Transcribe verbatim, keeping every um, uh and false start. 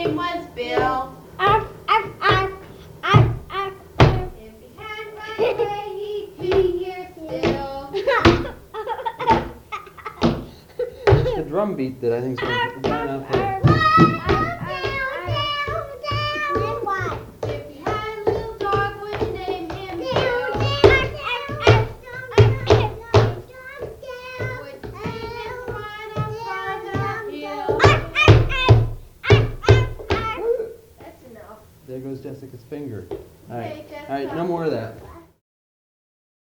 name was Bill. Arf, arf, arf, arf, arf, arf. If he hadn't run away, he'd be here still. It's the drum beat that I think's going down out there. If he had a little dog, would you name him Bill? Would you name him right up by the hill? That's enough. There goes Jessica's finger. All right, Okay, all right, no Jessica. more of that.